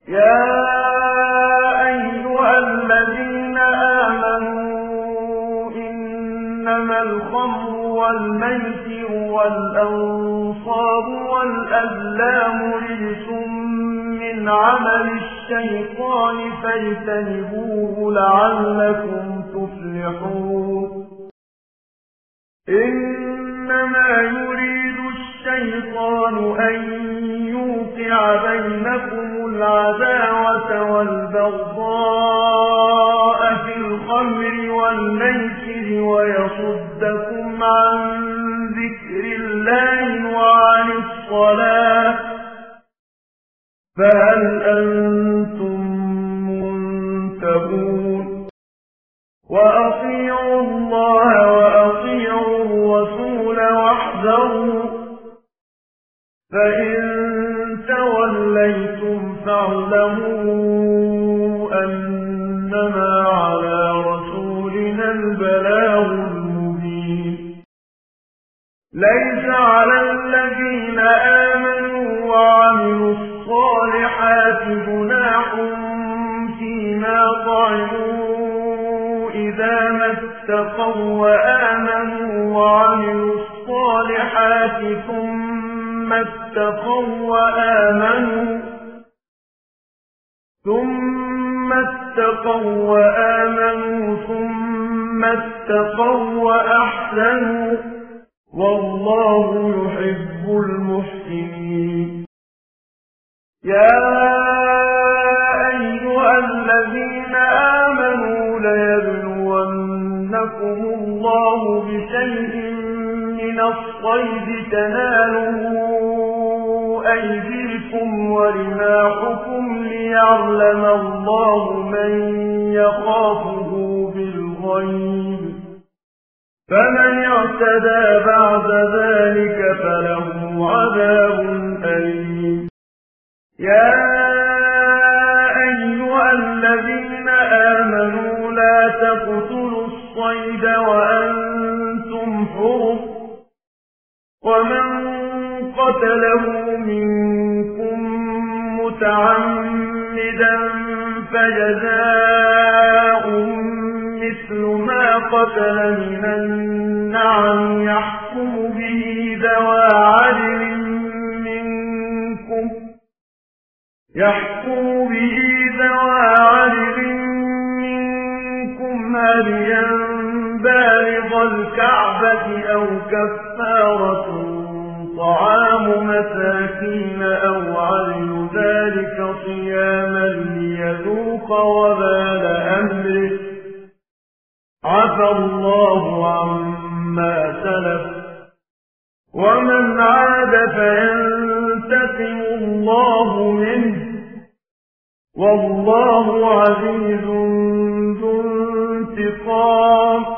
يا أيها الذين آمنوا إنما الخمر والميسر والأنصاب والأزلام رجس من عمل الشيطان فاجتنبوه لعلكم تفلحون إنما يريد الشيطان أن يوقع بينكم العداوة والبغضاء في الخمر والميسر ويصدكم عن ذكر الله وعن الصلاة فهل أنتم منتهون وأطيعوا الله وأطيعوا الرسول واحذروا فإن توليتم فاعلموا أنما على رسولنا البلاغ المبين ليس على الذين آمنوا وعملوا الصالحات جناح فيما طعموا إذا ما اتقوا وآمنوا وعملوا الصالحات ثم اتقوا وآمنوا ثم اتقوا وأحسنوا والله يحب المحسنين يا أيها الذين آمنوا ليبلونكم الله بشيء من الصيد تناله أيديكم ورماحكم ليعلم الله من يخافه بالغيب فمن اعتدى بعد ذلك فله عذاب أليم يا أيها الذين آمنوا لا تقتلوا الصيد وأنتم حرم ومن قتله منكم متعمدا فجزاء مثل ما قتل من النعم يحكم به ذوى عدل منكم هديا بالغ الكعبة أو كفارة طعام مساكين أو عدل ذلك صياما ليذوق وبال أمره عفى الله عما سلف ومن عاد فينتقم الله منه والله عزيز ذو انتقام